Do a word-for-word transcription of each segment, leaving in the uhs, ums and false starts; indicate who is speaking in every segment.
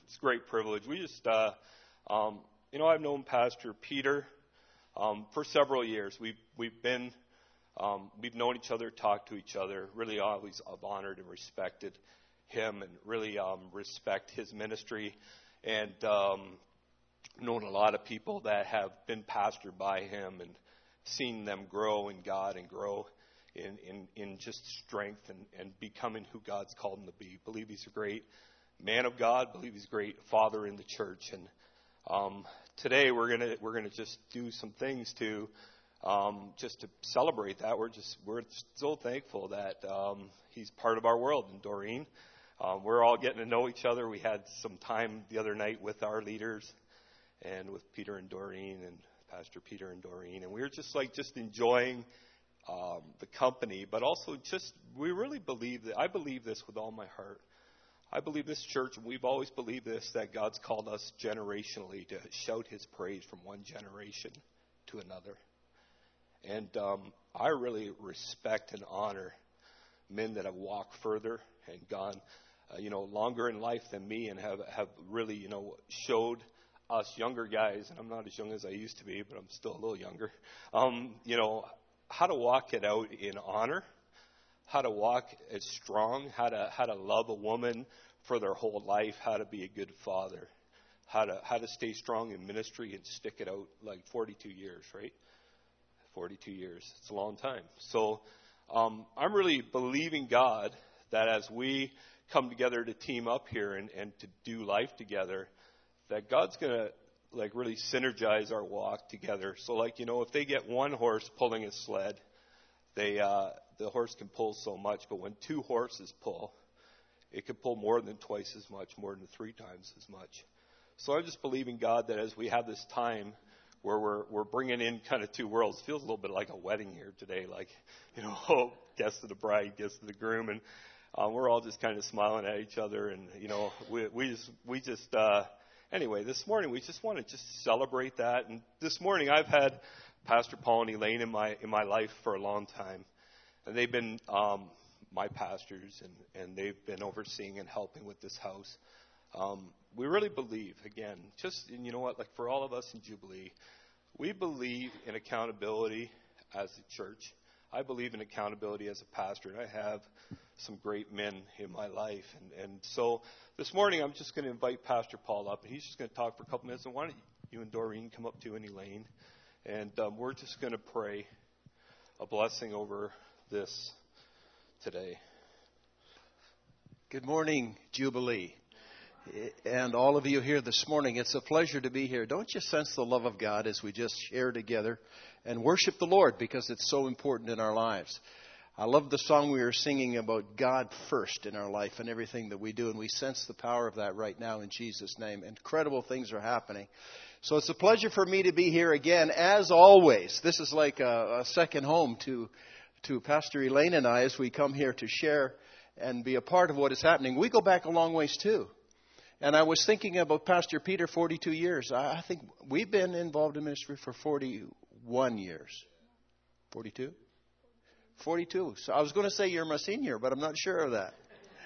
Speaker 1: it's a great privilege. We just, uh, um, you know, I've known Pastor Peter um, for several years. We've we've been, um, we've known each other, talked to each other. Really, always have honored and respected him, and really um, respect his ministry, and um, known a lot of people that have been pastored by him, and seen them grow in God and grow in in, in just strength and, and becoming who God's called them to be. Believe he's a great man of God. Believe he's a great father in the church. And um, today we're gonna we're gonna just do some things to um, just to celebrate that. We're just we're so thankful that um, he's part of our world. And Doreen, um, we're all getting to know each other. We had some time the other night with our leaders and with Peter and Doreen and Pastor Peter and Doreen, and we were just like just enjoying um, the company, but also just we really believe that I believe this with all my heart. I believe this church, and we've always believed this, that God's called us generationally to shout his praise from one generation to another. And um, I really respect and honor men that have walked further and gone, uh, you know, longer in life than me, and have, have really, you know, showed us younger guys, and I'm not as young as I used to be, but I'm still a little younger, um, you know, how to walk it out in honor, how to walk as strong, how to how to love a woman for their whole life, how to be a good father, how to how to stay strong in ministry and stick it out like forty-two years, right? forty-two years. It's a long time. So um, I'm really believing God that as we come together to team up here and, and to do life together, that God's going to like really synergize our walk together. So like, you know, if they get one horse pulling a sled, they uh, the horse can pull so much, but when two horses pull, it can pull more than twice as much, more than three times as much. So I'm just believing God that as we have this time where we're we're bringing in kind of two worlds, it feels a little bit like a wedding here today, like, you know, guest of the bride, guest of the groom, and uh, we're all just kind of smiling at each other, and you know, we we just we just uh, anyway, this morning we just want to just celebrate that. And this morning I've had Pastor Paul and Elaine in my in my life for a long time, and they've been um, my pastors, and, and they've been overseeing and helping with this house. Um, we really believe, again, just and you know what, like for all of us in Jubilee, we believe in accountability as a church. I believe in accountability as a pastor, and I have some great men in my life. And, and so this morning I'm just going to invite Pastor Paul up, and he's just going to talk for a couple minutes. And why don't you and Doreen come up too, and Elaine, and um, we're just going to pray a blessing over this today.
Speaker 2: Good morning, Jubilee. And all of you here this morning, it's a pleasure to be here. Don't you sense the love of God as we just share together and worship the Lord, because it's so important in our lives. I love the song we were singing about God first in our life and everything that we do, and we sense the power of that right now in Jesus' name. Incredible things are happening. So it's a pleasure for me to be here again, as always. This is like a, a second home to, to Pastor Elaine and I as we come here to share and be a part of what is happening. We go back a long ways too. And I was thinking about Pastor Peter, forty-two years. I think we've been involved in ministry for forty-one years. forty-two? forty-two. So I was going to say you're my senior, but I'm not sure of that.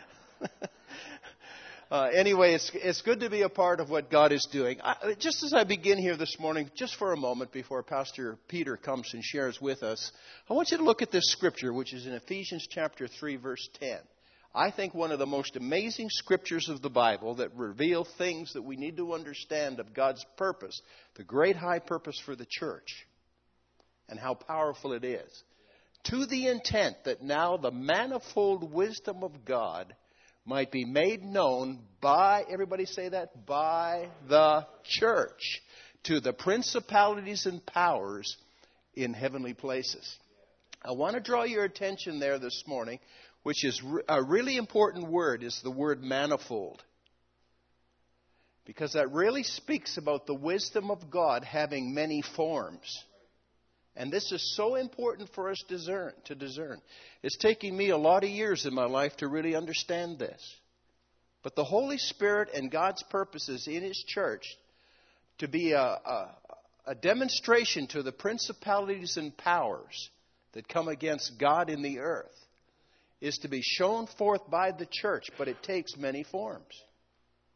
Speaker 2: uh, anyway, it's it's good to be a part of what God is doing. I, just as I begin here this morning, just for a moment before Pastor Peter comes and shares with us, I want you to look at this scripture, which is in Ephesians chapter three, verse ten. I think one of the most amazing scriptures of the Bible that reveal things that we need to understand of God's purpose, the great high purpose for the church, and how powerful it is. To the intent that now the manifold wisdom of God might be made known by, everybody say that, by the church, to the principalities and powers in heavenly places. I want to draw your attention there this morning, which is a really important word, is the word manifold. Because that really speaks about the wisdom of God having many forms. And this is so important for us to discern, to discern. It's taking me a lot of years in my life to really understand this. But the Holy Spirit and God's purposes in His church to be a, a, a demonstration to the principalities and powers that come against God in the earth is to be shown forth by the church, but it takes many forms.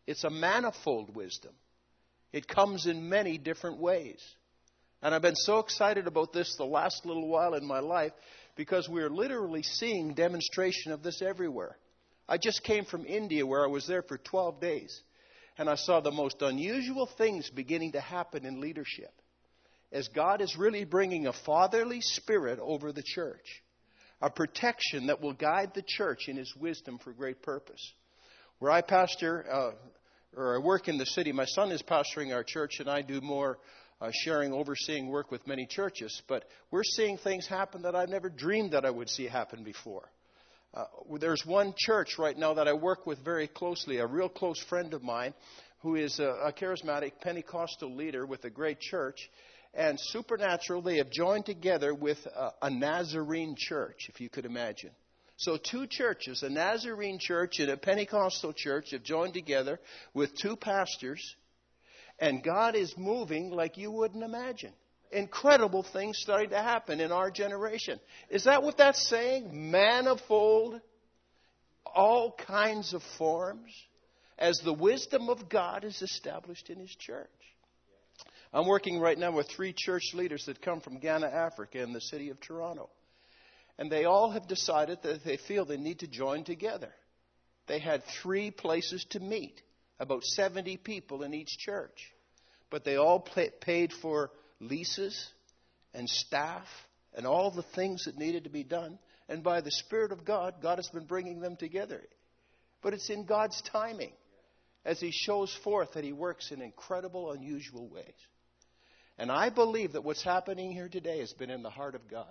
Speaker 2: It's a manifold wisdom. It comes in many different ways. And I've been so excited about this the last little while in my life because we're literally seeing demonstration of this everywhere. I just came from India where I was there for twelve days. And I saw the most unusual things beginning to happen in leadership. As God is really bringing a fatherly spirit over the church. A protection that will guide the church in His wisdom for great purpose. Where I pastor, uh, or I work in the city, my son is pastoring our church and I do more uh, sharing, overseeing work with many churches. But we're seeing things happen that I've never dreamed that I would see happen before. Uh, there's one church right now that I work with very closely, a real close friend of mine who is a, a charismatic Pentecostal leader with a great church. And supernatural, they have joined together with a, a Nazarene church, if you could imagine. So two churches, a Nazarene church and a Pentecostal church, have joined together with two pastors. And God is moving like you wouldn't imagine. Incredible things starting to happen in our generation. Is that what that's saying? Manifold, all kinds of forms, as the wisdom of God is established in His church. I'm working right now with three church leaders that come from Ghana, Africa, in the city of Toronto. And they all have decided that they feel they need to join together. They had three places to meet, about seventy people in each church. But they all pay, paid for leases and staff and all the things that needed to be done. And by the Spirit of God, God has been bringing them together. But it's in God's timing as He shows forth that He works in incredible, unusual ways. And I believe that what's happening here today has been in the heart of God.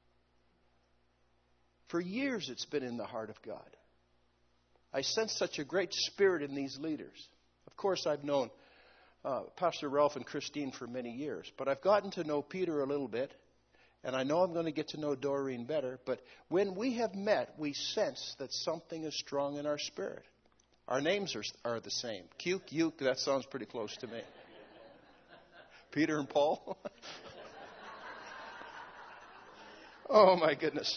Speaker 2: For years it's been in the heart of God. I sense such a great spirit in these leaders. Of course, I've known uh, Pastor Ralph and Christine for many years, but I've gotten to know Peter a little bit, and I know I'm going to get to know Doreen better. But when we have met, we sense that something is strong in our spirit. Our names are, are the same. Cuke, Uke, that sounds pretty close to me. Peter and Paul. Oh, my goodness.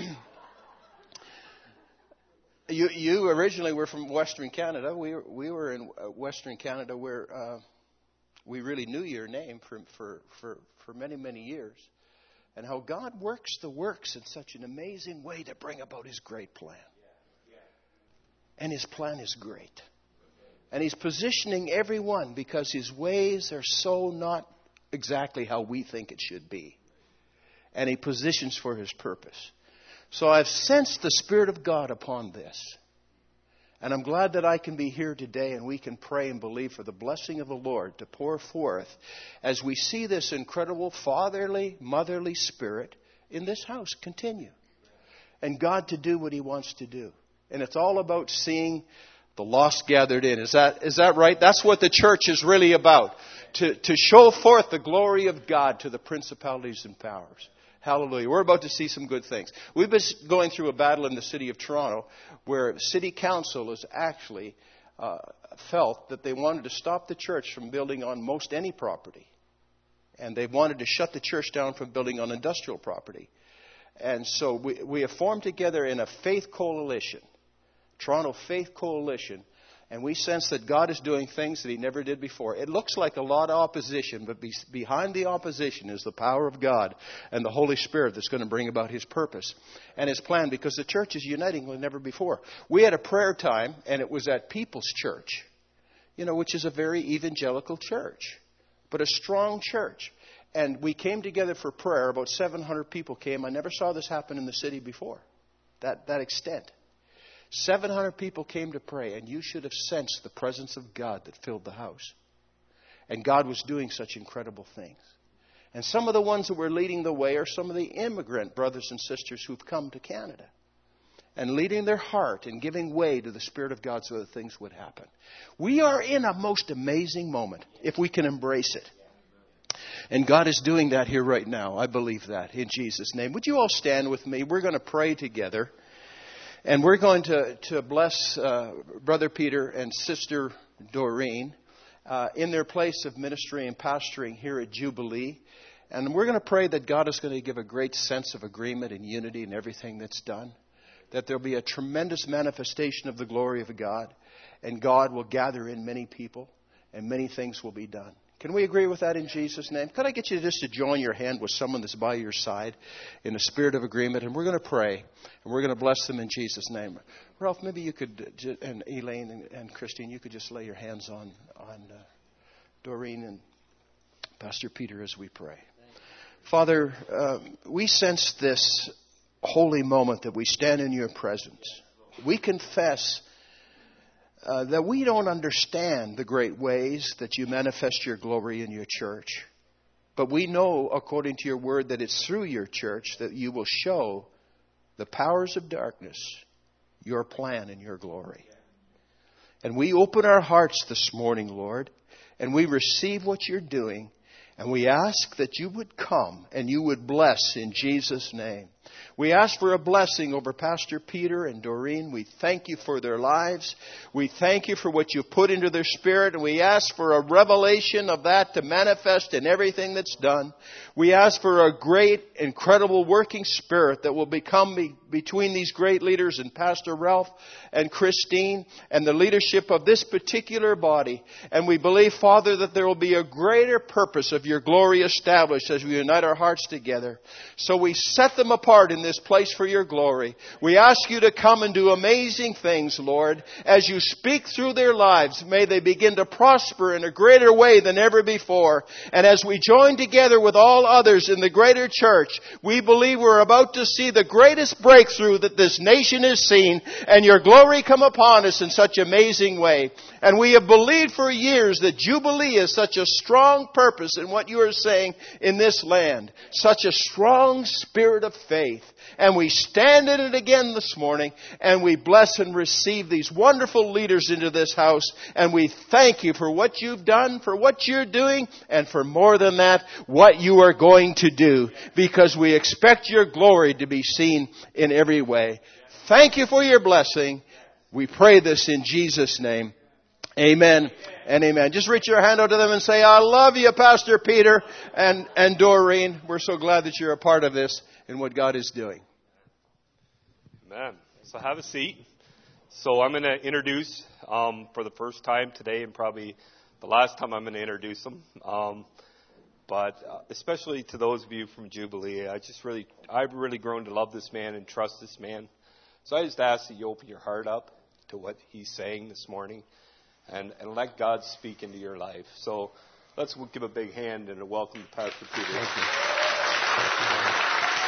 Speaker 2: you you originally were from Western Canada. We were, we were in Western Canada where uh, we really knew your name for, for, for, for many, many years. And how God works the works in such an amazing way to bring about His great plan. And His plan is great. And He's positioning everyone because His ways are so not exactly how we think it should be. And He positions for His purpose. So I've sensed the Spirit of God upon this. And I'm glad that I can be here today and we can pray and believe for the blessing of the Lord to pour forth as we see this incredible fatherly, motherly spirit in this house continue. And God to do what He wants to do. And it's all about seeing the lost gathered in. Is that is that right? That's what the church is really about. To, to show forth the glory of God to the principalities and powers. Hallelujah. We're about to see some good things. We've been going through a battle in the city of Toronto where city council has actually uh, felt that they wanted to stop the church from building on most any property. And they wanted to shut the church down from building on industrial property. And so we, we have formed together in a faith coalition, Toronto Faith Coalition, and we sense that God is doing things that He never did before. It looks like a lot of opposition, but be, behind the opposition is the power of God and the Holy Spirit that's going to bring about His purpose and His plan, because the church is uniting like never before. We had a prayer time, and it was at People's Church, you know, which is a very evangelical church, but a strong church. And we came together for prayer. About seven hundred people came. I never saw this happen in the city before, that, that extent. seven hundred people came to pray, and you should have sensed the presence of God that filled the house. And God was doing such incredible things. And some of the ones that were leading the way are some of the immigrant brothers and sisters who've come to Canada and leading their heart and giving way to the Spirit of God so that things would happen. We are in a most amazing moment if we can embrace it. And God is doing that here right now. I believe that in Jesus' name. Would you all stand with me? We're going to pray together. And we're going to, to bless uh, Brother Peter and Sister Doreen uh, in their place of ministry and pastoring here at Jubilee. And we're going to pray that God is going to give a great sense of agreement and unity in everything that's done. That there'll be a tremendous manifestation of the glory of God. and God will gather in many people, and many things will be done. Can we agree with that in Jesus' name? Could I get you just to join your hand with someone that's by your side in a spirit of agreement? And we're going to pray, and we're going to bless them in Jesus' name. Ralph, maybe you could, and Elaine and, and Christine, you could just lay your hands on, on uh, Doreen and Pastor Peter as we pray. Father, uh, we sense this holy moment that we stand in your presence. We confess Uh, that we don't understand the great ways that you manifest your glory in your church. But we know, according to your word, that it's through your church that you will show the powers of darkness your plan and your glory. And we open our hearts this morning, Lord, and we receive what you're doing, and we ask that you would come and you would bless in Jesus' name. We ask for a blessing over Pastor Peter and Doreen. We thank you for their lives. We thank you for what you put into their spirit. And we ask for a revelation of that to manifest in everything that's done. We ask for a great, incredible working spirit that will become be, between these great leaders and Pastor Ralph and Christine and the leadership of this particular body. And we believe, Father, that there will be a greater purpose of your glory established as we unite our hearts together. So we set them apart in this place for your glory. We ask you to come and do amazing things, Lord. As you speak through their lives, may they begin to prosper in a greater way than ever before. And as we join together with all others in the greater church, we believe we're about to see the greatest breakthrough that this nation has seen, and your glory come upon us in such amazing way. And we have believed for years that Jubilee is such a strong purpose in what you are saying in this land. Such a strong spirit of faith. And we stand in it again this morning, and we bless and receive these wonderful leaders into this house. And we thank you for what you've done, for what you're doing, and for more than that, what you are going to do. Because we expect your glory to be seen in every way. Thank you for your blessing. We pray this in Jesus' name. Amen and amen. Just reach your hand out to them and say, I love you, Pastor Peter and, and Doreen. We're so glad that you're a part of this and what God is doing.
Speaker 1: Amen. So have a seat. So I'm going to introduce um, for the first time today, and probably the last time I'm going to introduce them. Um, but uh, especially to those of you from Jubilee, I just really, I've really grown to love this man and trust this man. So I just ask that you open your heart up to what he's saying this morning, and, and let God speak into your life. So let's give a big hand and a welcome to Pastor Peter.
Speaker 2: Thank you. Thank you.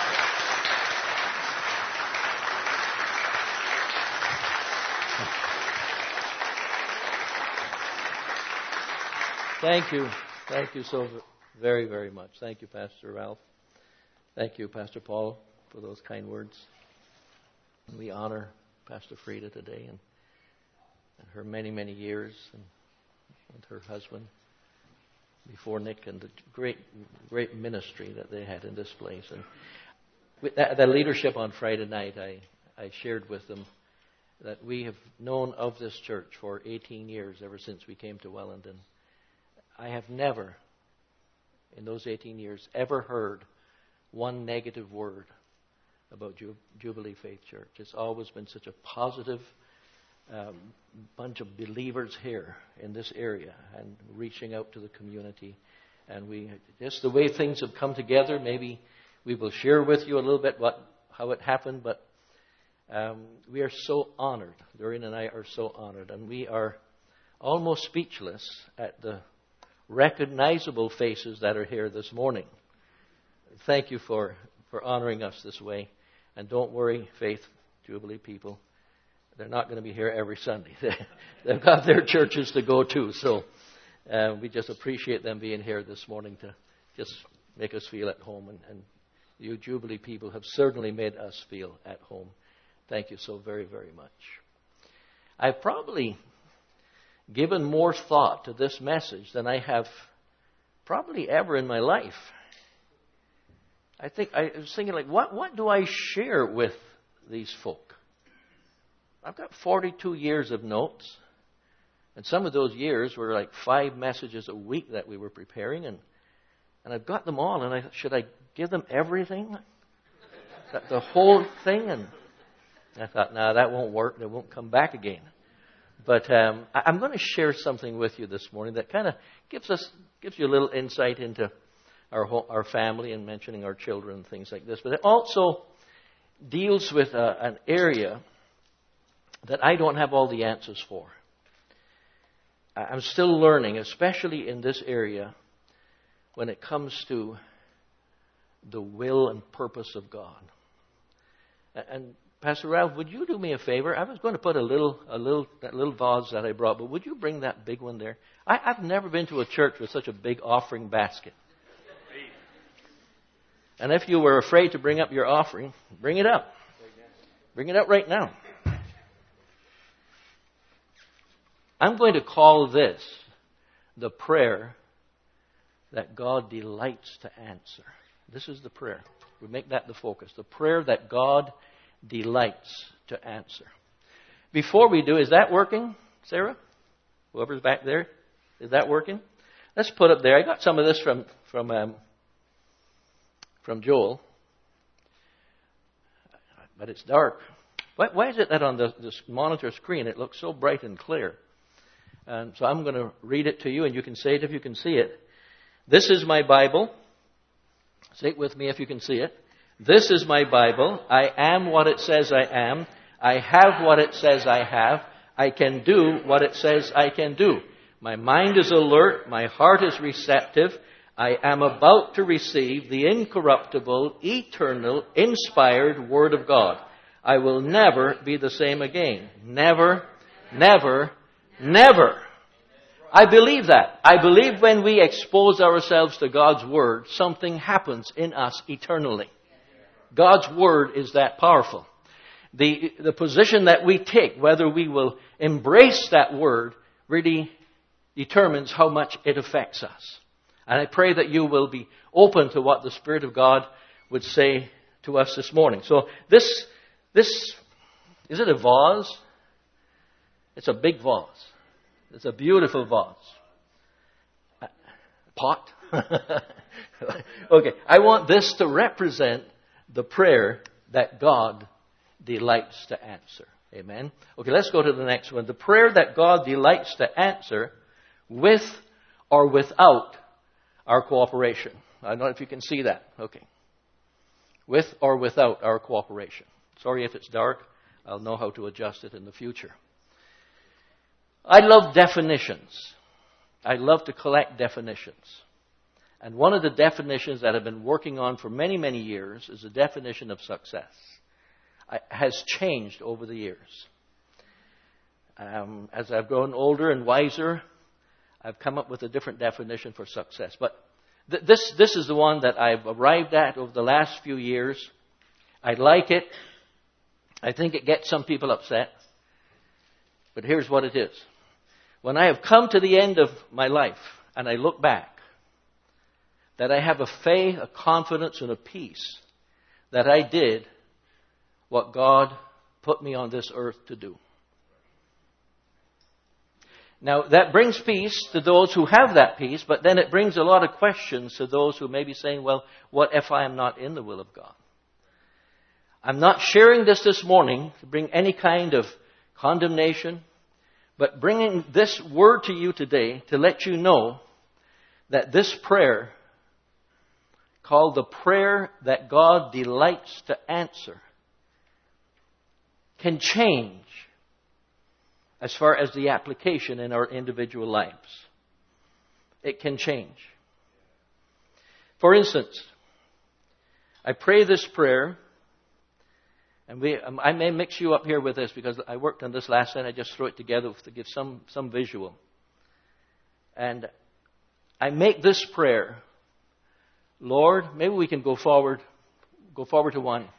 Speaker 3: Thank you. Thank you so very, very much. Thank you, Pastor Ralph. Thank you, Pastor Paul, for those kind words. We honor Pastor Frida today and, and her many, many years and, and her husband before Nick, and the great, great ministry that they had in this place. And with that, that leadership on Friday night, I, I shared with them that we have known of this church for eighteen years, ever since we came to Wellington. I have never, in those eighteen years, ever heard one negative word about Ju- Jubilee Faith Church. It's always been such a positive um, bunch of believers here in this area and reaching out to the community. And we, just the way things have come together, maybe we will share with you a little bit what how it happened, but um, we are so honored. Doreen and I are so honored, and we are almost speechless at the recognizable faces that are here this morning. Thank you for, for honoring us this way. And don't worry, Faith Jubilee people, they're not going to be here every Sunday. They've got their churches to go to. So uh, we just appreciate them being here this morning to just make us feel at home. And, and you Jubilee people have certainly made us feel at home. Thank you so very, very much. I've probably given more thought to this message than I have probably ever in my life. I think I was thinking, like, what, what do I share with these folk? I've got forty-two years of notes, and some of those years were like five messages a week that we were preparing, and and I've got them all, and I should I give them everything, the whole thing? And I thought, no, nah, that won't work. They won't come back again. But um, I, I'm going to share something with you this morning that kind of gives us gives you a little insight into our whole, our family and mentioning our children and things like this. But it also deals with uh, an area that I don't have all the answers for. I'm still learning, especially in this area, when it comes to the will and purpose of God. And Pastor Ralph, would you do me a favor? I was going to put a little, a little, that little vase that I brought, but would you bring that big one there? I, I've never been to a church with such a big offering basket. And if you were afraid to bring up your offering, bring it up. Bring it up right now. I'm going to call this the prayer that God delights to answer. This is the prayer. We make that the focus. The prayer that God delights to answer. Before we do, is that working, Sarah? Whoever's back there, is that working? Let's put up there. I got some of this from from um, from Joel, but it's dark. Why, why is it that on the, the monitor screen it looks so bright and clear? And so I'm going to read it to you, and you can say it if you can see it. This is my Bible. Say it with me if you can see it. This is my Bible. I am what it says I am. I have what it says I have. I can do what it says I can do. My mind is alert. My heart is receptive. I am about to receive the incorruptible, eternal, inspired Word of God. I will never be the same again. Never, never, never. I believe that. I believe when we expose ourselves to God's Word, something happens in us eternally. God's Word is that powerful. The, the position that we take, whether we will embrace that Word, really determines how much it affects us. And I pray that you will be open to what the Spirit of God would say to us this morning. So this, this, is it a vase? It's a big vase. It's a beautiful vase. Pot? Okay, I want this to represent the prayer that God delights to answer. Amen? Okay, let's go to the next one. The prayer that God delights to answer with or without our cooperation. I don't know if you can see that. Okay. With or without our cooperation. Sorry if it's dark. I'll know how to adjust it in the future. I love definitions. I love to collect definitions. And one of the definitions that I've been working on for many, many years is the definition of success. It has changed over the years. Um, as I've grown older and wiser, I've come up with a different definition for success. But th- this, this is the one that I've arrived at over the last few years. I like it. I think it gets some people upset. But here's what it is. When I have come to the end of my life and I look back, that I have a faith, a confidence, and a peace that I did what God put me on this earth to do. Now, that brings peace to those who have that peace, but then it brings a lot of questions to those who may be saying, well, what if I am not in the will of God? I'm not sharing this this morning to bring any kind of condemnation, but bringing this word to you today to let you know that this prayer, called the prayer that God delights to answer, can change as far as the application in our individual lives. It can change. For instance, I pray this prayer, and we, um, I may mix you up here with this because I worked on this last night. I just threw it together to give some, some visual. And I make this prayer, Lord, maybe we can go forward, go forward to one.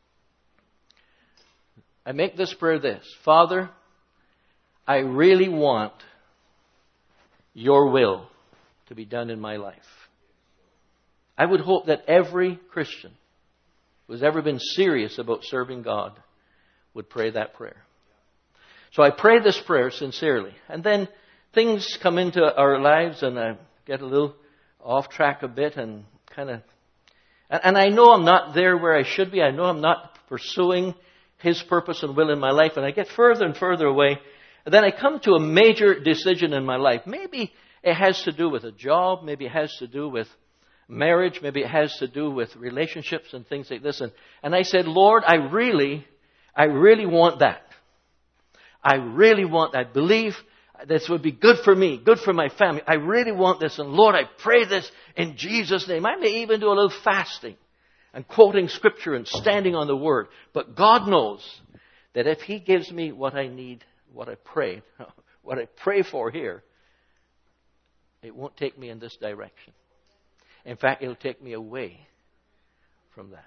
Speaker 3: I make this prayer this, Father, I really want your will to be done in my life. I would hope that every Christian who's ever been serious about serving God would pray that prayer. So I pray this prayer sincerely. And then things come into our lives and I get a little off track a bit and kind of... And I know I'm not there where I should be. I know I'm not pursuing His purpose and will in my life. And I get further and further away. And then I come to a major decision in my life. Maybe it has to do with a job. Maybe it has to do with marriage. Maybe it has to do with relationships and things like this. And, and I said, Lord, I really, I really want that. I really want, I believe this would be good for me, good for my family. I really want this. And Lord, I pray this in Jesus' name. I may even do a little fasting and quoting Scripture and standing on the Word. But God knows that if He gives me what I need, what I pray, what I pray for here, it won't take me in this direction. In fact, it'll take me away from that.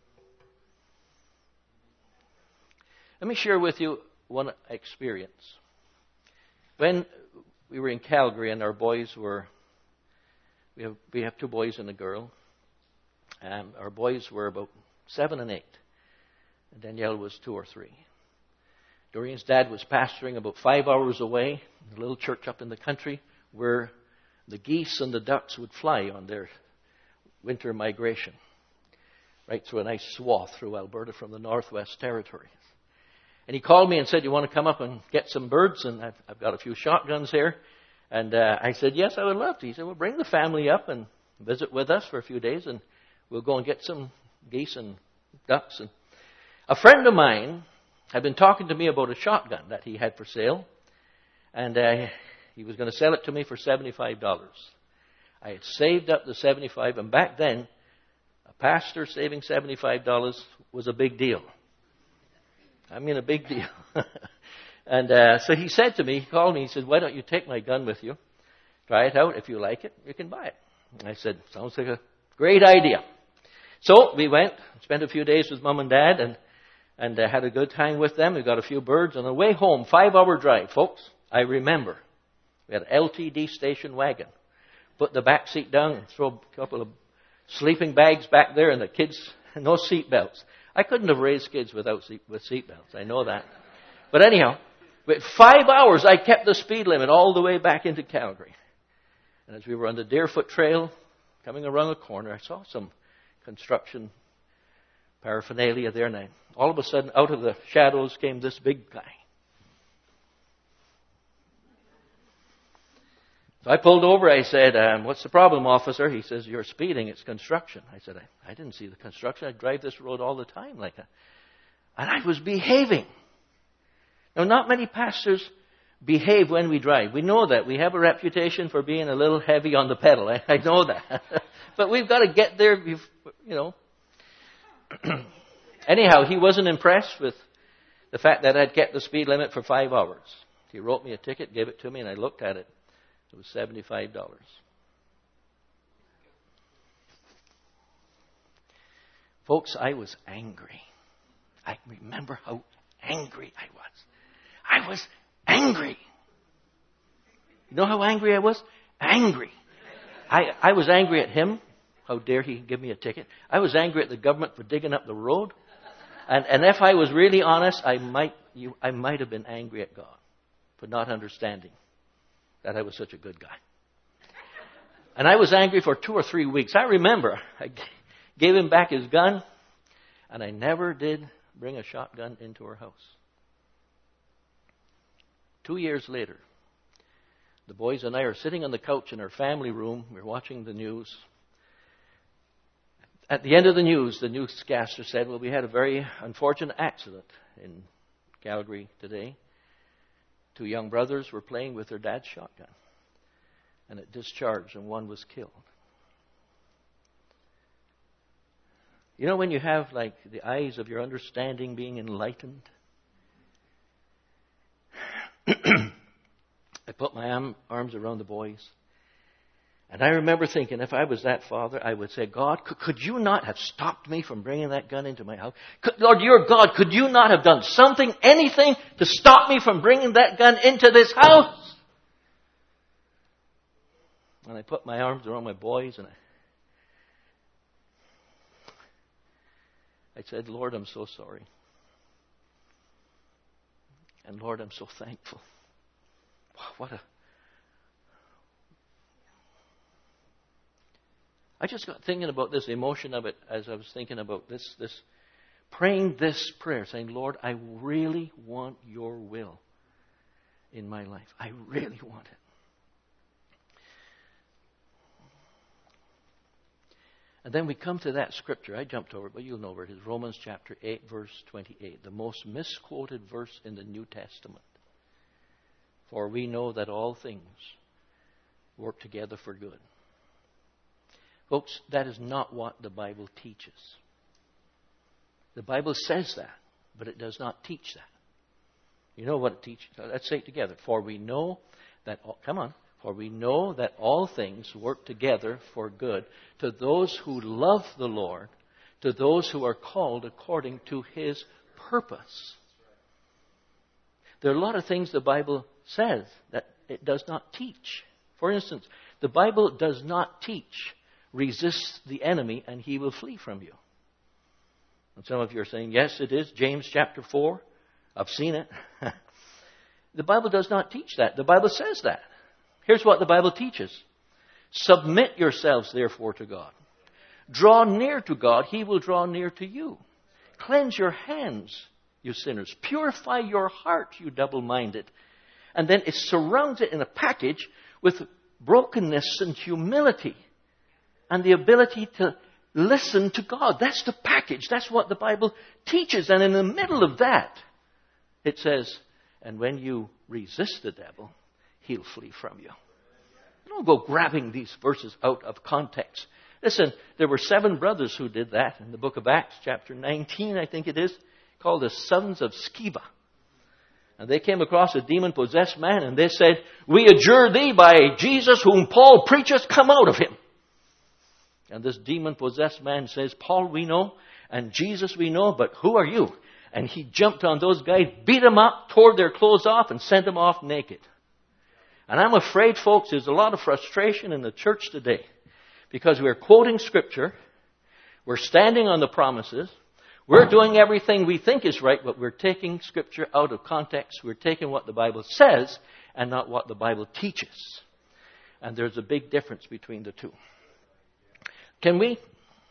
Speaker 3: Let me share with you one experience. When we were in Calgary and our boys were, we have, we have two boys and a girl. Um, our boys were about seven and eight. And Danielle was two or three. Doreen's dad was pastoring about five hours away, a little church up in the country, where the geese and the ducks would fly on their winter migration, right through a nice swath through Alberta from the Northwest Territories. And he called me and said, you want to come up and get some birds? And I've, I've got a few shotguns here. And uh, I said, yes, I would love to. He said, well, bring the family up and visit with us for a few days, and we'll go and get some geese and ducks. And a friend of mine had been talking to me about a shotgun that he had for sale. And uh, he was going to sell it to me for seventy-five dollars. I had saved up the seventy-five dollars, and back then, a pastor saving seventy-five dollars was a big deal. I mean, a big deal. And uh, so he said to me, he called me, he said, why don't you take my gun with you? Try it out. If you like it, you can buy it. And I said, sounds like a great idea. So we went, spent a few days with Mom and Dad, and, and uh, had a good time with them. We got a few birds. On the way home, five-hour drive, folks, I remember, we had an L T D station wagon. Put the back seat down and throw a couple of sleeping bags back there, and the kids, no seat belts. I couldn't have raised kids without seat, with seat belts. I know that. But anyhow, with five hours, I kept the speed limit all the way back into Calgary. And as we were on the Deerfoot Trail, coming around a corner, I saw some construction paraphernalia there. And I, all of a sudden, out of the shadows came this big guy. So I pulled over. I said, um, what's the problem, officer? He says, you're speeding. It's construction. I said, I, I didn't see the construction. I drive this road all the time like that. And I was behaving. Now, not many pastors behave when we drive. We know that. We have a reputation for being a little heavy on the pedal. I, I know that. But we've got to get there, you know. Anyhow, he wasn't impressed with the fact that I'd kept the speed limit for five hours. He wrote me a ticket, gave it to me, and I looked at it. It was seventy-five dollars. Folks, I was angry. I remember how angry I was. I was angry. You know how angry I was? Angry. I, I was angry at him. How dare he give me a ticket? I was angry at the government for digging up the road. And, and if I was really honest, I might, you, I might have been angry at God for not understanding that I was such a good guy. And I was angry for two or three weeks. I remember I gave him back his gun, and I never did bring a shotgun into our house. Two years later, the boys and I are sitting on the couch in our family room. We're watching the news. At the end of the news, the newscaster said, well, we had a very unfortunate accident in Calgary today. Two young brothers were playing with their dad's shotgun, and it discharged, and one was killed. You know, when you have, like, the eyes of your understanding being enlightened, I put my arm, arms around the boys, and I remember thinking, if I was that father, I would say, God, could, could you not have stopped me from bringing that gun into my house? Could, Lord, you're God. Could you not have done something, anything, to stop me from bringing that gun into this house? And I put my arms around my boys, and I, I said, Lord, I'm so sorry. And Lord, I'm so thankful. Wow, what a... I just got thinking about this emotion of it as I was thinking about this, this, praying this prayer, saying, Lord, I really want your will. in my life. I really want it. And then we come to that scripture. I jumped over it, but you'll know where it is. Romans chapter eight, verse twenty-eight. The most misquoted verse in the New Testament. For we know that all things work together for good. Folks, that is not what the Bible teaches. The Bible says that, but it does not teach that. You know what it teaches? Let's say it together. For we know that, all, come on, for we know that all things work together for good to those who love the Lord, to those who are called according to His purpose. There are a lot of things the Bible says that it does not teach. For instance, the Bible does not teach, resist the enemy and he will flee from you. And some of you are saying, yes, it is. James chapter four. I've seen it. The Bible does not teach that. The Bible says that. Here's what the Bible teaches. Submit yourselves, therefore, to God. Draw near to God. He will draw near to you. Cleanse your hands, you sinners. Purify your heart, you double-minded. And then it surrounds it in a package with brokenness and humility and the ability to listen to God. That's the package. That's what the Bible teaches. And in the middle of that, it says, and when you resist the devil, he'll flee from you. Don't go grabbing these verses out of context. Listen, there were seven brothers who did that in the book of Acts, chapter nineteen, I think it is, called the sons of Sceva. And they came across a demon-possessed man, and they said, we adjure thee by Jesus whom Paul preacheth, come out of him. And this demon-possessed man says, Paul we know, and Jesus we know, but who are you? And he jumped on those guys, beat them up, tore their clothes off, and sent them off naked. And I'm afraid, folks, there's a lot of frustration in the church today because we're quoting Scripture, we're standing on the promises, we're doing everything we think is right, but we're taking Scripture out of context. We're taking what the Bible says and not what the Bible teaches. And there's a big difference between the two. Can we?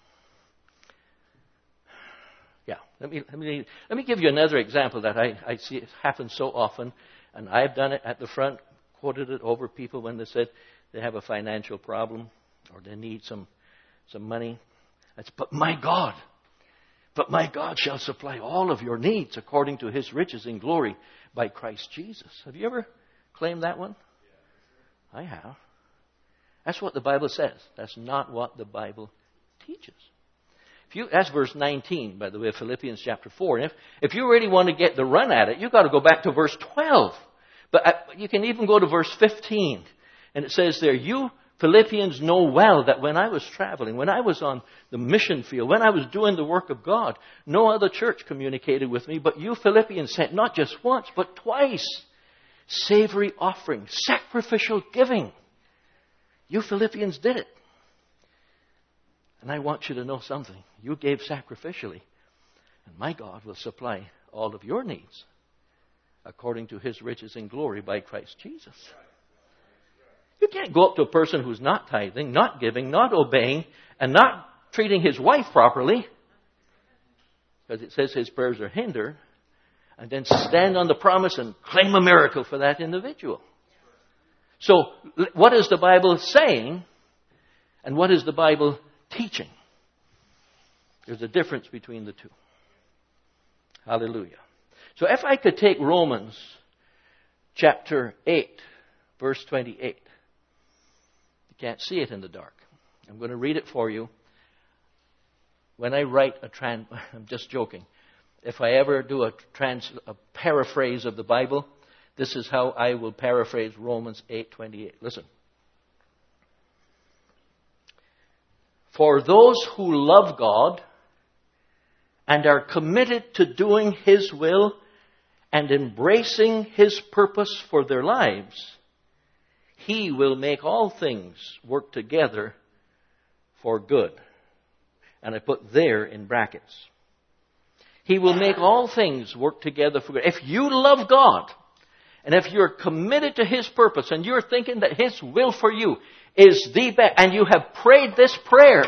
Speaker 3: Yeah, let me let me let me give you another example that I, I see it happen so often, and I've done it at the front, quoted it over people when they said they have a financial problem or they need some some money. That's, but my God, but my God shall supply all of your needs according to His riches in glory by Christ Jesus. Have you ever claimed that one? I have. That's what the Bible says. That's not what the Bible teaches. If you, that's verse nineteen, by the way, of Philippians chapter four. And if, if you really want to get the run at it, you've got to go back to verse twelve. But uh, you can even go to verse fifteen. And it says there, you Philippians know well that when I was traveling, when I was on the mission field, when I was doing the work of God, no other church communicated with me, but you Philippians sent not just once, but twice. Savory offering, sacrificial giving. You Philippians did it. And I want you to know something. You gave sacrificially. And my God will supply all of your needs according to His riches in glory by Christ Jesus. You can't go up to a person who's not tithing, not giving, not obeying, and not treating his wife properly, because it says his prayers are hindered, and then stand on the promise and claim a miracle for that individual. So, what is the Bible saying, and what is the Bible teaching? There's a difference between the two. Hallelujah. So if I could take Romans chapter eight, verse twenty-eight. You can't see it in the dark. I'm going to read it for you. When I write a trans... I'm just joking. If I ever do a, trans, a paraphrase of the Bible, this is how I will paraphrase Romans eight twenty-eight. Listen. For those who love God and are committed to doing His will and embracing His purpose for their lives, He will make all things work together for good. And I put there in brackets. He will make all things work together for good. If you love God, and if you're committed to His purpose, and you're thinking that His will for you is the best, and you have prayed this prayer,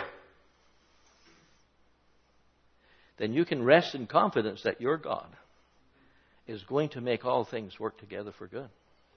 Speaker 3: then you can rest in confidence that your God is going to make all things work together for good.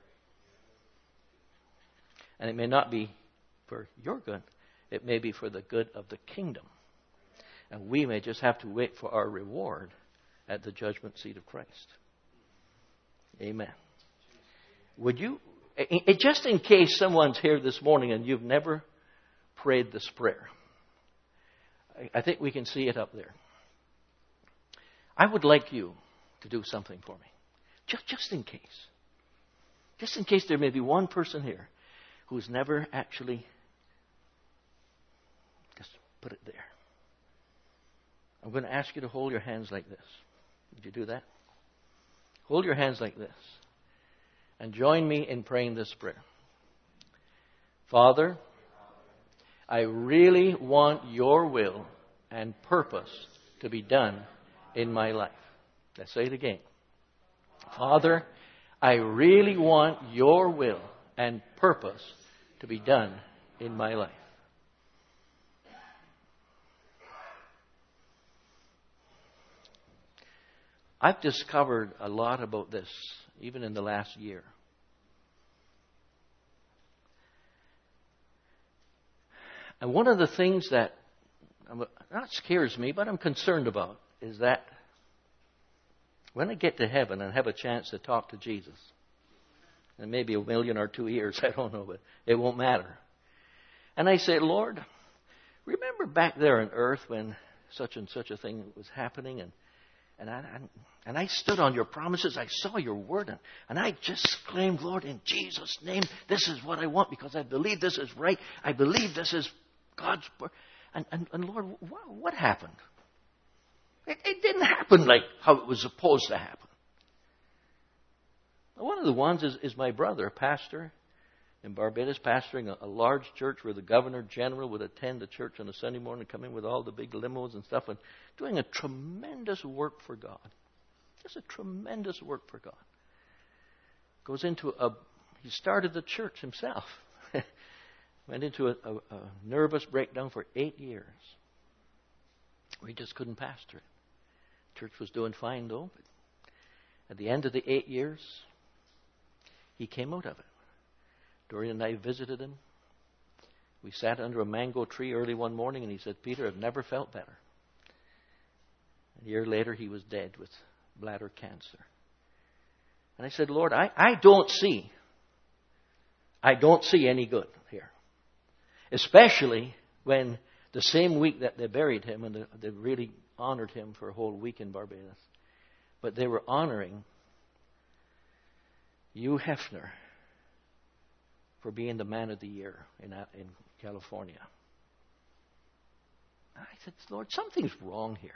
Speaker 3: And it may not be for your good. It may be for the good of the kingdom. And we may just have to wait for our reward at the judgment seat of Christ. Amen. Would you, it, just in case someone's here this morning and you've never prayed this prayer, I, I think we can see it up there. I would like you to do something for me. Just, just in case. Just in case there may be one person here who's never actually, just put it there. I'm going to ask you to hold your hands like this. Would you do that? Hold your hands like this. And join me in praying this prayer. Father, I really want your will and purpose to be done in my life. Let's say it again. Father, I really want your will and purpose to be done in my life. I've discovered a lot about this, even in the last year. And one of the things that not scares me, but I'm concerned about, is that when I get to heaven and have a chance to talk to Jesus, and maybe a million or two years, I don't know, but it won't matter. And I say, Lord, remember back there on earth when such and such a thing was happening, and And I, and I stood on your promises. I saw your word. And, and I just claimed, Lord, in Jesus' name, this is what I want because I believe this is right. I believe this is God's word. And, and, and Lord, what, what happened? It, it didn't happen like how it was supposed to happen. One of the ones is, is my brother, a pastor in Barbados, pastoring a, a large church where the governor general would attend the church on a Sunday morning, come in with all the big limos and stuff, and doing a tremendous work for God. Just a tremendous work for God. Goes into a, he started the church himself. Went into a, a, a nervous breakdown for eight years. We just couldn't pastor it. Church was doing fine though. But at the end of the eight years, he came out of it. Dorian and I visited him. We sat under a mango tree early one morning, and he said, Peter, I've never felt better. A year later, he was dead with bladder cancer. And I said, Lord, I, I don't see, I don't see any good here. Especially when the same week that they buried him, and they really honored him for a whole week in Barbados, but they were honoring Hugh Hefner for being the man of the year in, in California. I said, Lord, something's wrong here.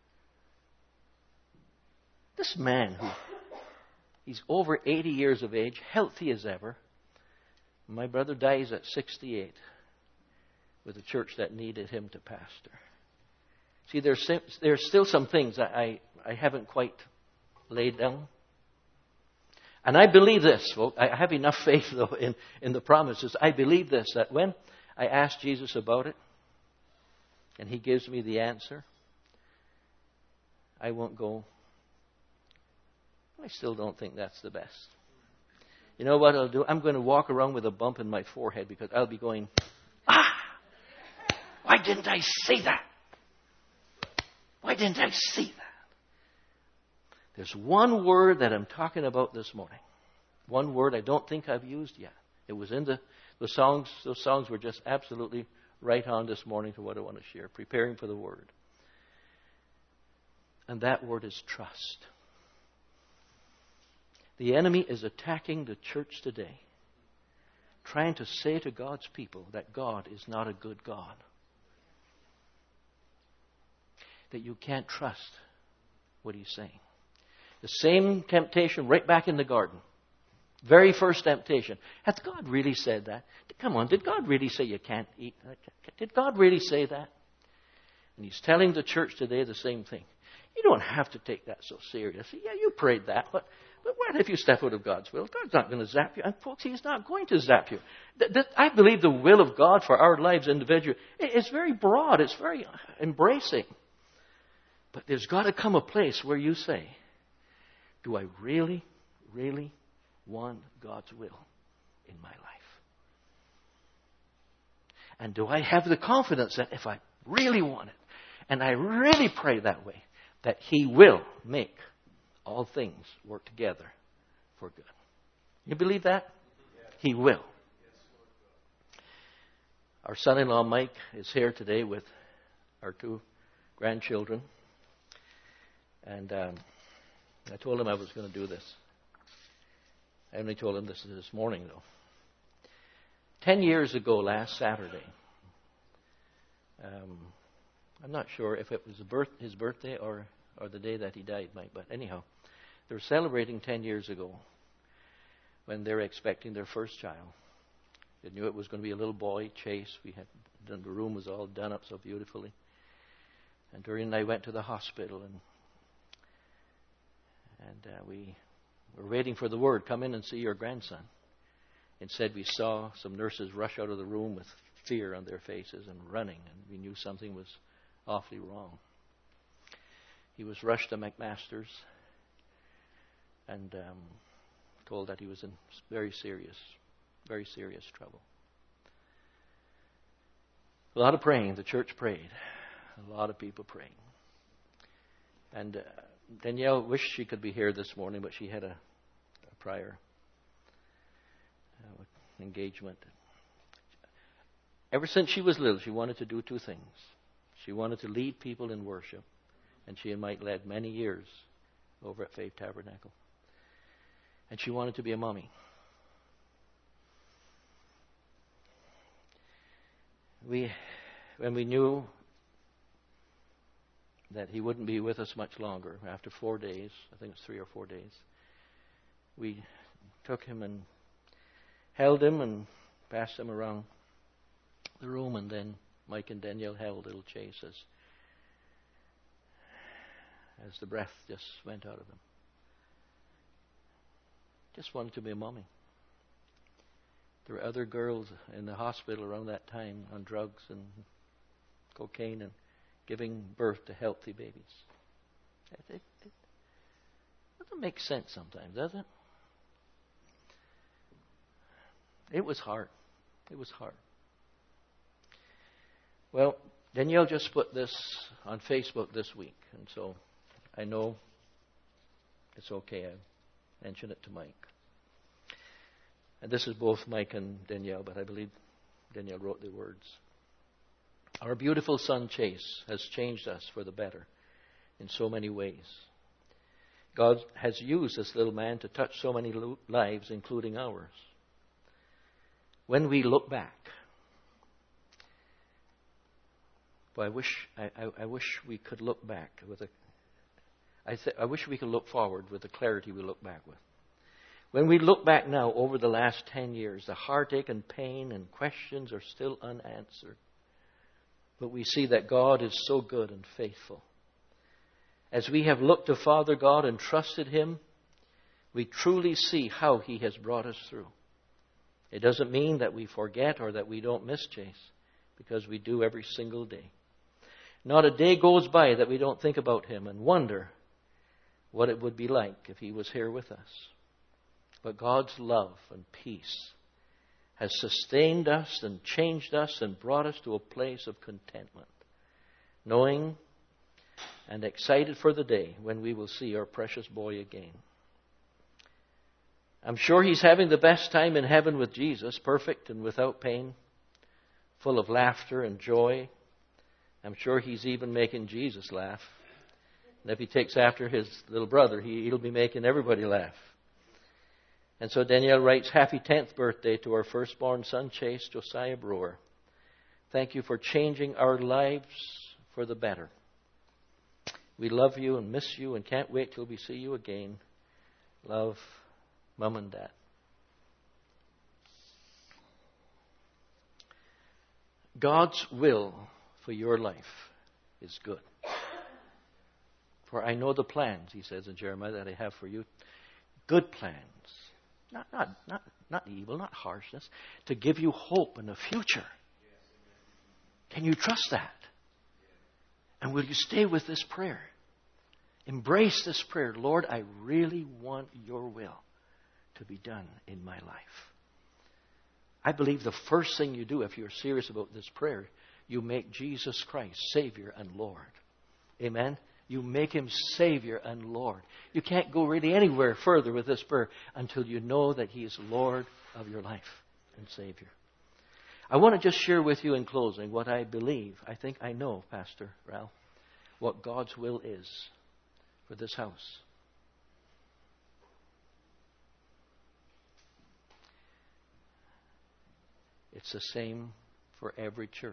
Speaker 3: This man, who he's over eighty years of age, healthy as ever. My brother dies at sixty-eight with a church that needed him to pastor. See, there's, there's still some things that I, I haven't quite laid down. And I believe this, folks. I have enough faith, though, in, in the promises. I believe this, that when I ask Jesus about it, and He gives me the answer, I won't go, I still don't think that's the best. You know what I'll do? I'm going to walk around with a bump in my forehead because I'll be going, ah! Why didn't I say that? Why didn't I see that? There's one word that I'm talking about this morning. One word I don't think I've used yet. It was in the, the songs. Those songs were just absolutely right on this morning to what I want to share. Preparing for the word. And that word is trust. The enemy is attacking the church today, trying to say to God's people that God is not a good God. That you can't trust what He's saying. The same temptation right back in the garden. Very first temptation. Has God really said that? Come on, did God really say you can't eat? Did God really say that? And He's telling the church today the same thing. You don't have to take that so seriously. Yeah, you prayed that, but, but what if you step out of God's will? God's not going to zap you. And folks, He's not going to zap you. That, that, I believe the will of God for our lives individually is very broad. It's very embracing. But there's got to come a place where you say, do I really, really want God's will in my life? And do I have the confidence that if I really want it, and I really pray that way, that He will make all things work together for good? You believe that? He will. Our son-in-law Mike is here today with our two grandchildren. And um, I told him I was going to do this. I only told him this this morning, though. Ten years ago, last Saturday, um, I'm not sure if it was the birth, his birthday or, or the day that he died, Mike, but anyhow, they were celebrating ten years ago when they were expecting their first child. They knew it was going to be a little boy, Chase. We had done, the room was all done up so beautifully. And Doreen and I went to the hospital, and and uh, we were waiting for the word, come in and see your grandson. Instead, we saw some nurses rush out of the room with fear on their faces and running, and we knew something was awfully wrong. He was rushed to McMaster's and um, told that he was in very serious, very serious trouble. A lot of praying. The church prayed. A lot of people praying. And uh, Danielle wished she could be here this morning, but she had a, a prior uh, engagement. Ever since she was little, she wanted to do two things. She wanted to lead people in worship, and she and Mike led many years over at Faith Tabernacle. And she wanted to be a mommy. We, when we knew that he wouldn't be with us much longer, after four days, I think it's three or four days, we took him and held him and passed him around the room, and then Mike and Danielle held little Chase as, as the breath just went out of him. Just wanted to be a mommy. There were other girls in the hospital around that time on drugs and cocaine and giving birth to healthy babies. It, it, it doesn't make sense sometimes, does it? It was hard. It was hard. Well, Danielle just put this on Facebook this week, and so I know it's okay. I mentioned it to Mike. And this is both Mike and Danielle, but I believe Danielle wrote the words. Our beautiful son Chase has changed us for the better in so many ways. God has used this little man to touch so many lives, including ours. When we look back, but I wish I, I, I wish we could look back with a. I, th- I wish we could look forward with the clarity we look back with. When we look back now over the last ten years, the heartache and pain and questions are still unanswered. But we see that God is so good and faithful. As we have looked to Father God and trusted Him, we truly see how He has brought us through. It doesn't mean that we forget or that we don't miss Chase, because we do every single day. Not a day goes by that we don't think about him and wonder what it would be like if he was here with us. But God's love and peace has sustained us and changed us and brought us to a place of contentment, knowing and excited for the day when we will see our precious boy again. I'm sure he's having the best time in heaven with Jesus, perfect and without pain, full of laughter and joy. I'm sure he's even making Jesus laugh. And if he takes after his little brother, he, he'll be making everybody laugh. And so Danielle writes, happy tenth birthday to our firstborn son, Chase Josiah Brewer. Thank you for changing our lives for the better. We love you and miss you and can't wait till we see you again. Love, Mom and Dad. God's will for your life is good. For I know the plans, he says in Jeremiah, that I have for you. Good plans. Not, not, not, not evil, not harshness. To give you hope and a future. Can you trust that? And will you stay with this prayer? Embrace this prayer. Lord, I really want your will to be done in my life. I believe the first thing you do if you're serious about this prayer, you make Jesus Christ Savior and Lord. Amen? You make Him Savior and Lord. You can't go really anywhere further with this prayer until you know that He is Lord of your life and Savior. I want to just share with you in closing what I believe. I think I know, Pastor Ralph, what God's will is for this house. It's the same for every church.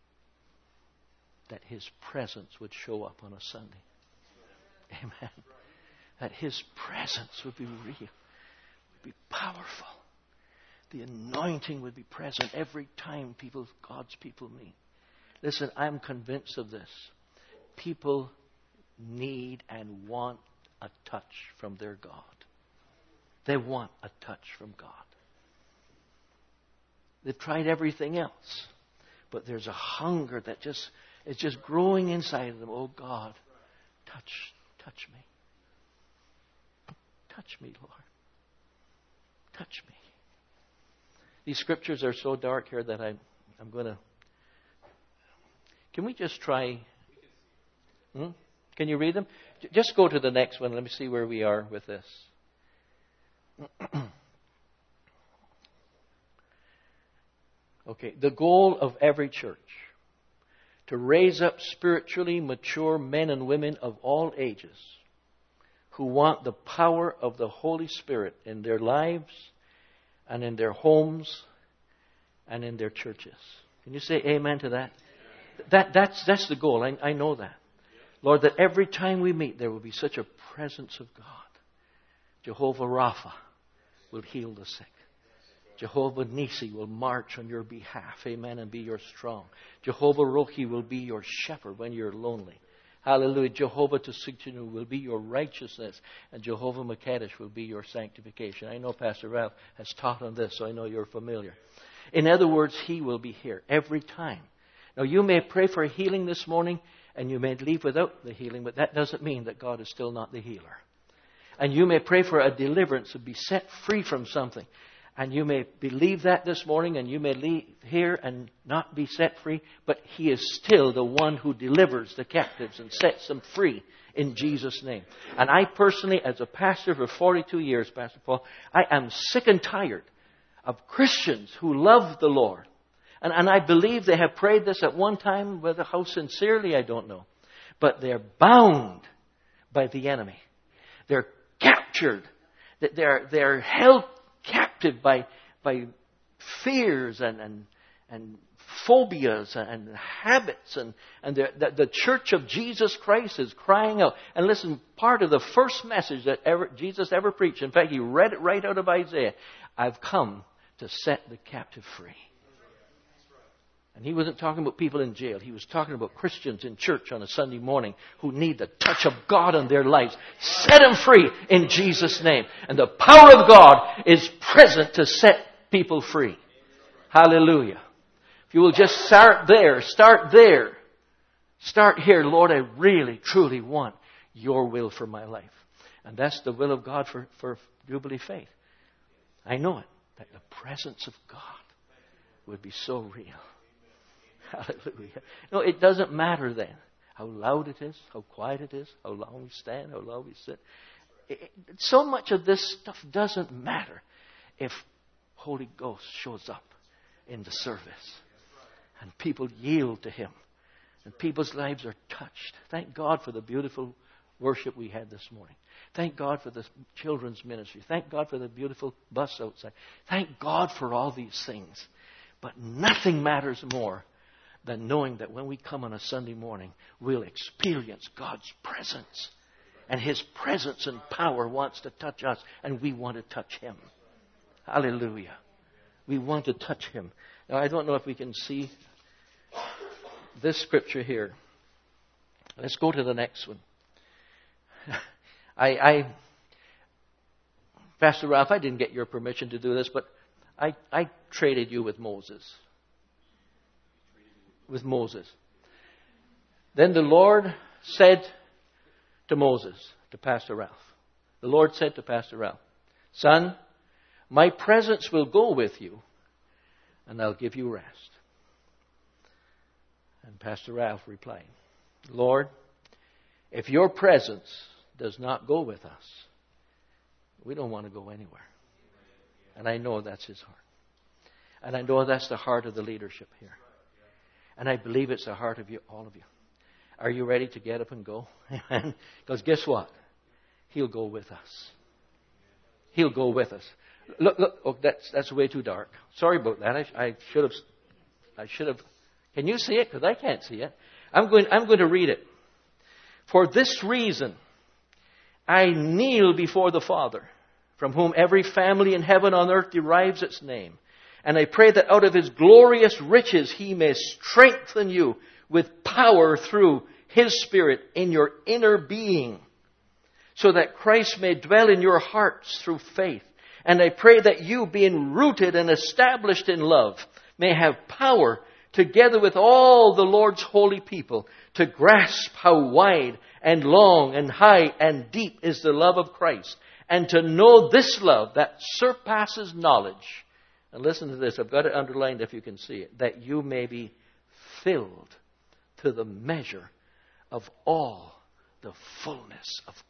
Speaker 3: That His presence would show up on a Sunday. Amen. That His presence would be real, would be powerful. The anointing would be present every time people, God's people meet. Listen, I'm convinced of this. People need and want a touch from their God. They want a touch from God. They've tried everything else. But there's a hunger that just is just growing inside of them. Oh God, touch, touch me. Touch me, Lord. Touch me. These scriptures are so dark here that I, I'm going to... Can we just try... Hmm? Can you read them? Just go to the next one. Let me see where we are with this. Okay, the goal of every church, to raise up spiritually mature men and women of all ages who want the power of the Holy Spirit in their lives and in their homes and in their churches. Can you say amen to that? That that's that's the goal. I, I know that. Lord, that every time we meet there will be such a presence of God. Jehovah Rapha will heal the sick. Jehovah Nisi will march on your behalf, amen, and be your strong. Jehovah Rohi will be your shepherd when you're lonely. Hallelujah. Jehovah Tsidkenu will be your righteousness, and Jehovah Makadesh will be your sanctification. I know Pastor Ralph has taught on this, so I know you're familiar. In other words, He will be here every time. Now, you may pray for healing this morning, and you may leave without the healing, but that doesn't mean that God is still not the healer. And you may pray for a deliverance to be set free from something. And you may believe that this morning, and you may leave here and not be set free, but He is still the one who delivers the captives and sets them free in Jesus' name. And I personally, as a pastor for forty-two years, Pastor Paul, I am sick and tired of Christians who love the Lord. And, and I believe they have prayed this at one time, whether how sincerely, I don't know. But they're bound by the enemy. They're captured. They're, they're held captive by by fears and and, and phobias and, and habits, and and the, the Church of Jesus Christ is crying out. And listen, part of the first message that ever Jesus ever preached, in fact, He read it right out of Isaiah: "I've come to set the captive free." And He wasn't talking about people in jail. He was talking about Christians in church on a Sunday morning who need the touch of God in their lives. Set them free in Jesus' name. And the power of God is present to set people free. Hallelujah. If you will just start there, start there. Start here. Lord, I really, truly want your will for my life. And that's the will of God for, for Jubilee Faith. I know it. That the presence of God would be so real. Hallelujah. No, it doesn't matter then how loud it is, how quiet it is, how long we stand, how long we sit. It, it, so much of this stuff doesn't matter if Holy Ghost shows up in the service and people yield to Him and people's lives are touched. Thank God for the beautiful worship we had this morning. Thank God for the children's ministry. Thank God for the beautiful bus outside. Thank God for all these things. But nothing matters more than knowing that when we come on a Sunday morning, we'll experience God's presence. And His presence and power wants to touch us, and we want to touch Him. Hallelujah. We want to touch Him. Now, I don't know if we can see this scripture here. Let's go to the next one. I, I Pastor Ralph, I didn't get your permission to do this, but I, I traded you with Moses. With Moses. Then the Lord said to Moses, to Pastor Ralph, the Lord said to Pastor Ralph, "Son, my presence will go with you, and I'll give you rest. And Pastor Ralph replied, Lord, if your presence does not go with us, we don't want to go anywhere. And I know that's his heart. And I know that's the heart of the leadership here. And I believe it's the heart of you, all of you. Are you ready to get up and go? Amen. Because guess what? He'll go with us. He'll go with us. Look, look. Oh, that's that's way too dark. Sorry about that. I, I should have. I should have. Can you see it? Because I can't see it. I'm going. I'm going to read it. For this reason, I kneel before the Father, from whom every family in heaven and on earth derives its name. And I pray that out of His glorious riches He may strengthen you with power through His Spirit in your inner being, so that Christ may dwell in your hearts through faith. And I pray that you, being rooted and established in love, may have power, together with all the Lord's holy people, to grasp how wide and long and high and deep is the love of Christ, and to know this love that surpasses knowledge. And listen to this. I've got it underlined if you can see it. That you may be filled to the measure of all the fullness of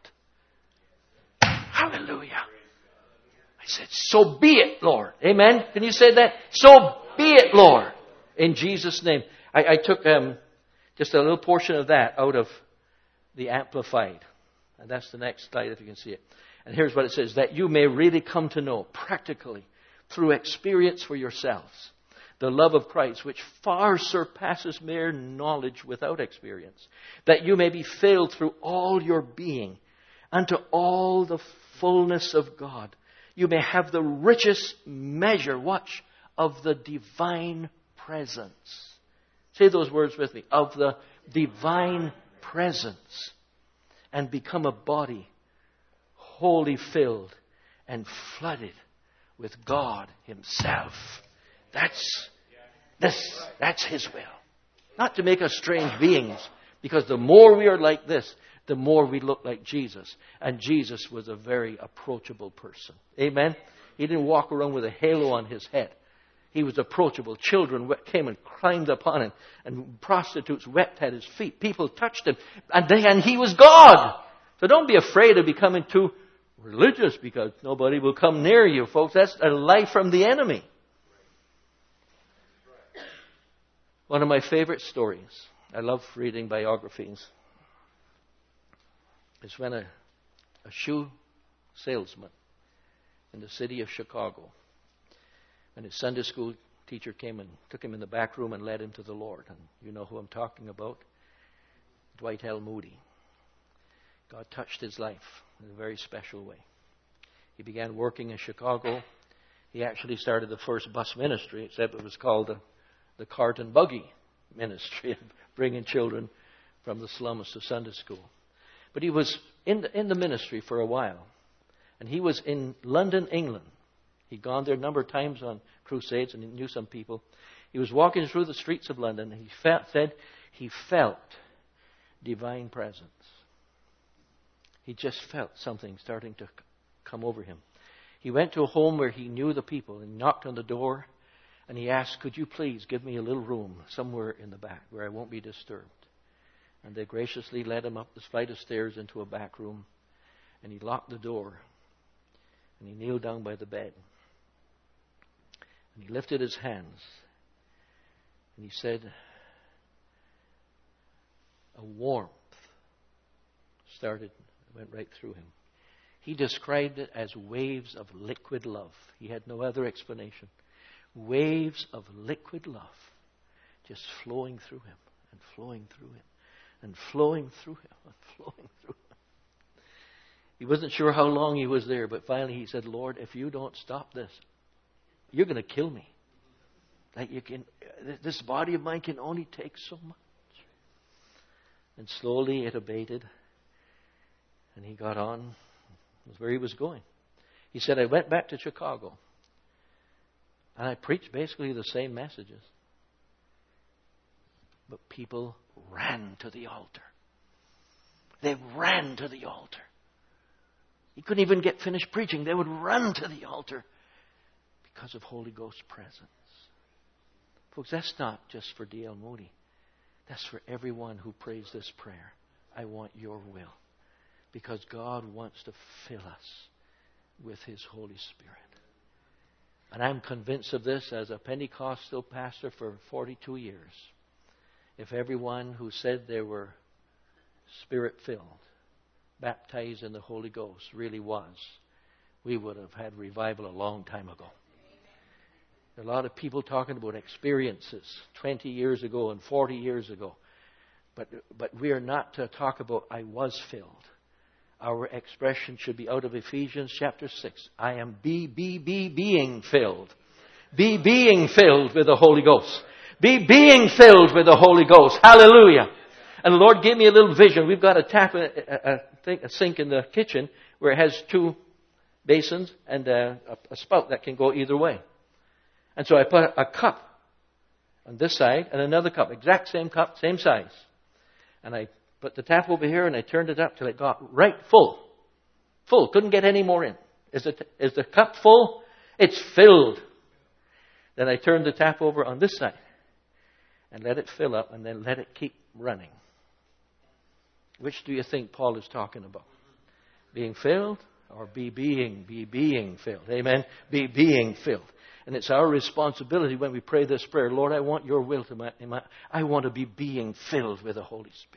Speaker 3: God. Hallelujah. I said, so be it, Lord. Amen. Can you say that? So be it, Lord. In Jesus' name. I, I took um, just a little portion of that out of the Amplified. And that's the next slide if you can see it. And here's what it says. That you may really come to know practically, through experience for yourselves, the love of Christ, which far surpasses mere knowledge without experience. That you may be filled through all your being unto all the fullness of God. You may have the richest measure, watch, of the divine presence. Say those words with me. Of the divine presence. And become a body wholly filled and flooded with God Himself. That's, this, that's His will. Not to make us strange beings, because the more we are like this, the more we look like Jesus. And Jesus was a very approachable person. Amen? He didn't walk around with a halo on His head. He was approachable. Children came and climbed upon Him, and prostitutes wept at His feet. People touched Him, and, they, and He was God. So don't be afraid of becoming too religious, because nobody will come near you, folks. That's a lie from the enemy. One of my favorite stories, I love reading biographies, is when a, a shoe salesman in the city of Chicago, and his Sunday school teacher came and took him in the back room and led him to the Lord. And you know who I'm talking about? Dwight L. Moody. God touched his life in a very special way. He began working in Chicago. He actually started the first bus ministry, except it was called the, the Cart and Buggy Ministry, bringing children from the slums to Sunday school. But he was in the, in the ministry for a while. And he was in London, England. He'd gone there a number of times on crusades, and he knew some people. He was walking through the streets of London, and he felt, said he felt divine presence. He just felt something starting to come over him. He went to a home where he knew the people and knocked on the door, and he asked, could you please give me a little room somewhere in the back where I won't be disturbed? And they graciously led him up the flight of stairs into a back room, and he locked the door, and he kneeled down by the bed. And he lifted his hands, and he said, a warmth started, went right through him. He described it as waves of liquid love. He had no other explanation. Waves of liquid love just flowing through him and flowing through him and flowing through him and flowing through him. He wasn't sure how long he was there, but finally he said, Lord, if you don't stop this, you're going to kill me. Like you can, this body of mine can only take so much. And slowly it abated, and he got on with where he was going. He said, I went back to Chicago, and I preached basically the same messages. But people ran to the altar. They ran to the altar. He couldn't even get finished preaching. They would run to the altar because of Holy Ghost presence. Folks, that's not just for D L Moody. That's for everyone who prays this prayer. I want your will. Because God wants to fill us with His Holy Spirit. And I'm convinced of this as a Pentecostal pastor for forty-two years. If everyone who said they were Spirit-filled, baptized in the Holy Ghost, really was, we would have had revival a long time ago. There are a lot of people talking about experiences twenty years ago and forty years ago. But, but we are not to talk about I was filled. Our expression should be out of Ephesians chapter six. I am be, be, be being filled. Be being filled with the Holy Ghost. Be being filled with the Holy Ghost. Hallelujah. And the Lord gave me a little vision. We've got a tap, a, a, a, a sink in the kitchen where it has two basins and a, a, a spout that can go either way. And so I put a cup on this side and another cup, exact same cup, same size. And I put the tap over here and I turned it up till it got right full. Full. Couldn't get any more in. Is, it, is the cup full? It's filled. Then I turned the tap over on this side and let it fill up and then let it keep running. Which do you think Paul is talking about? Being filled or be being, be being filled? Amen? Be being filled. And it's our responsibility when we pray this prayer, Lord, I want your will to my, my I want to be being filled with the Holy Spirit.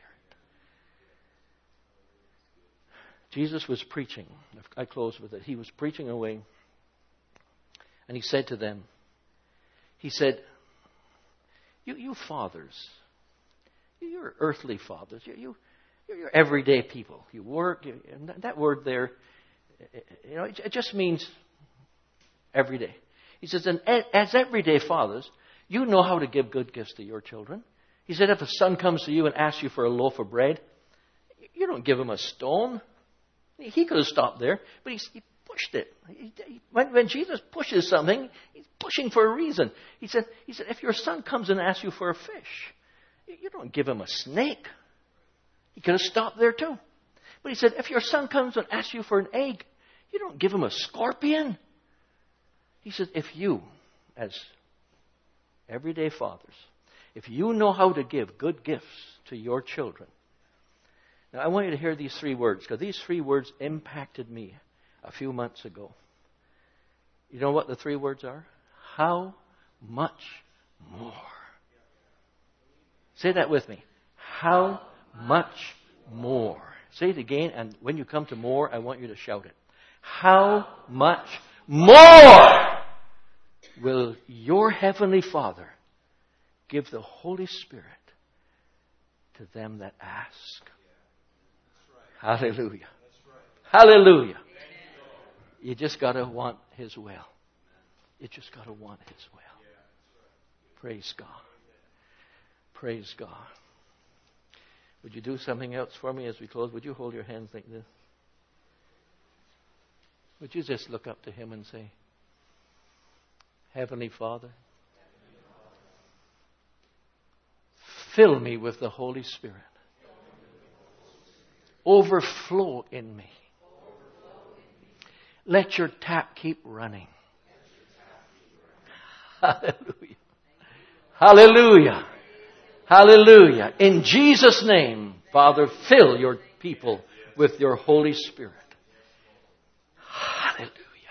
Speaker 3: Jesus was preaching. I close with it. He was preaching away. And he said to them, he said, you, you fathers, you're earthly fathers. You, you, you're everyday people. You work. You, and that word there, you know, it, it just means every day. He says, and as everyday fathers, you know how to give good gifts to your children. He said, if a son comes to you and asks you for a loaf of bread, you don't give him a stone. He could have stopped there, but he, he pushed it. He, he, when, when Jesus pushes something, he's pushing for a reason. He said, he said, if your son comes and asks you for a fish, you don't give him a snake. He could have stopped there too. But he said, if your son comes and asks you for an egg, you don't give him a scorpion. He said, if you, as everyday fathers, if you know how to give good gifts to your children. Now, I want you to hear these three words, because these three words impacted me a few months ago. You know what the three words are? How much more? Say that with me. How much more? Say it again, and when you come to more, I want you to shout it. How much more will your heavenly Father give the Holy Spirit to them that ask? Hallelujah. Hallelujah. You just got to want His will. You just got to want His will. Praise God. Praise God. Would you do something else for me as we close? Would you hold your hands like this? Would you just look up to Him and say, Heavenly Father, fill me with the Holy Spirit. Overflow in me. Let your tap keep running. Hallelujah. Hallelujah. Hallelujah. In Jesus' name, Father, fill your people with your Holy Spirit. Hallelujah.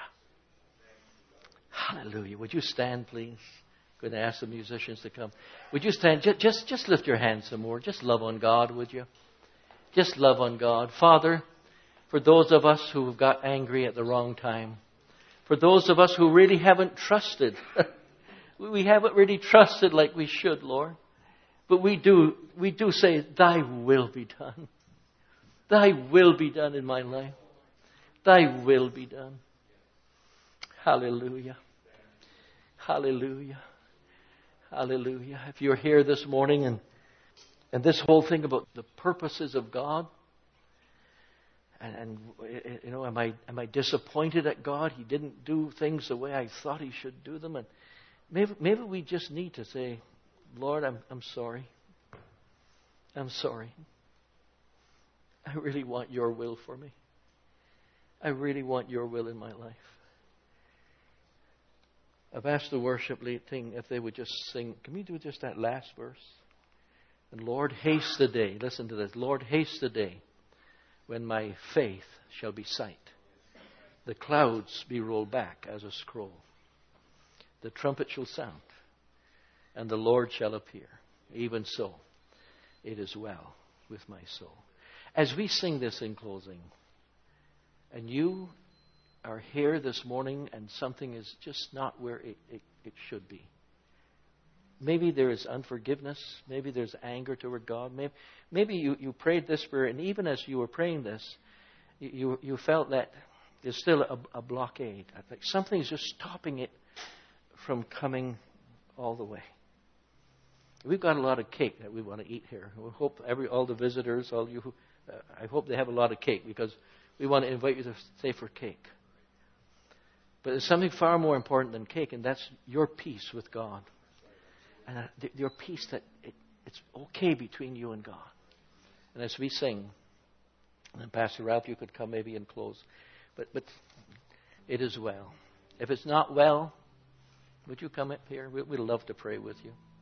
Speaker 3: Hallelujah. Would you stand, please? I'm going to ask the musicians to come. Would you stand? Just, just, just lift your hands some more. Just love on God, would you? Just love on God. Father, for those of us who have got angry at the wrong time, for those of us who really haven't trusted, we haven't really trusted like we should, Lord. But we do, we do say, Thy will be done. Thy will be done in my life. Thy will be done. Hallelujah. Hallelujah. Hallelujah. If you're here this morning and and this whole thing about the purposes of God, and, and you know, am I am I disappointed at God? He didn't do things the way I thought He should do them, and maybe maybe we just need to say, Lord, I'm I'm sorry. I'm sorry. I really want your will for me. I really want your will in my life. I've asked the worship lead team if they would just sing. Can we do just that last verse? And Lord, haste the day. Listen to this. Lord, haste the day when my faith shall be sight. The clouds be rolled back as a scroll. The trumpet shall sound, and the Lord shall appear. Even so, it is well with my soul. As we sing this in closing, and you are here this morning and something is just not where it, it, it should be. Maybe there is unforgiveness. Maybe there's anger toward God. Maybe, maybe you, you prayed this prayer, and even as you were praying this, you, you felt that there's still a, a blockade. Like something's just stopping it from coming all the way. We've got a lot of cake that we want to eat here. We hope every all the visitors, all you, uh, I hope they have a lot of cake because we want to invite you to stay for cake. But there's something far more important than cake, and that's your peace with God. And uh, th- your peace that it, it's okay between you and God. And as we sing, and Pastor Ralph, you could come maybe and close. But but it is well. If it's not well, would you come up here? We, we'd love to pray with you.